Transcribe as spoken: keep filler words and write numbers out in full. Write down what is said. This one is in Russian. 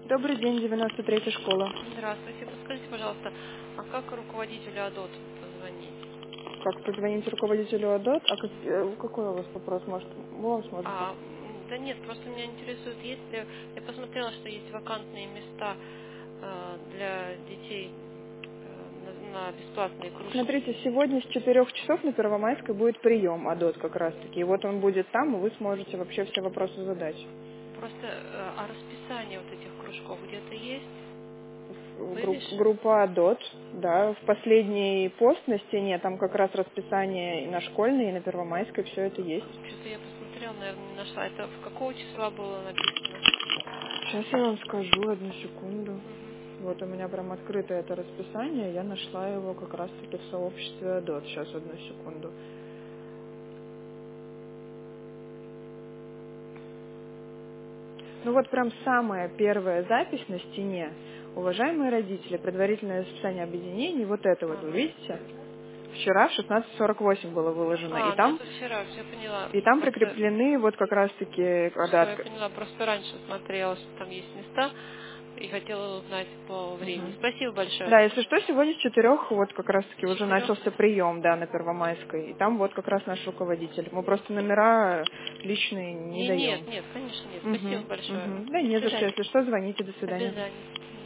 Добрый день, девяносто третья школа. Здравствуйте. Подскажите, пожалуйста, а как руководителю АДОТ позвонить? Как позвонить руководителю АДОТ? А как- э, какой у вас вопрос? Может, вы вам сможете? А, м, да нет, просто меня интересует, есть ли... Я посмотрела, что есть вакантные места э, для детей э, на, на бесплатные кружки. Смотрите, сегодня с четырёх часов на Первомайской будет прием АДОТ как раз-таки. И вот он будет там, и вы сможете вообще все вопросы задать. Просто э, а расписание вот этих кружков где-то есть? Групп- Вывешено? группа АДОТ, да, в последний пост на стене, там как раз расписание и на школьной, и на Первомайской, все это есть. Что-то я посмотрела, наверное, не нашла. Это в какого числа было написано? Сейчас я вам скажу, одну секунду. Мгм. Вот у меня прям открыто это расписание, я нашла его как раз-таки в сообществе АДОТ. Сейчас, одну секунду. Ну вот прям самая первая запись на стене. Уважаемые родители, предварительное расписание объединений, вот это вот, вы Ага. видите? Вчера в шестнадцать сорок восемь было выложено, и А, ну там, это вчера, все поняла. и там Просто прикреплены вот как раз-таки, когда... все, я отк- поняла, просто раньше смотрела, что там есть места, и хотела узнать по времени. Мгм. Спасибо большое. Да, если что, сегодня с четырех вот как раз-таки С уже четырех? начался прием, да, на Первомайской, и там вот как раз наш руководитель. Мы просто номера личные не Не, даем. нет, нет, конечно нет. Спасибо Угу, большое. угу. Да До не за что, свидания. если что, звоните, до свидания. Обязательно.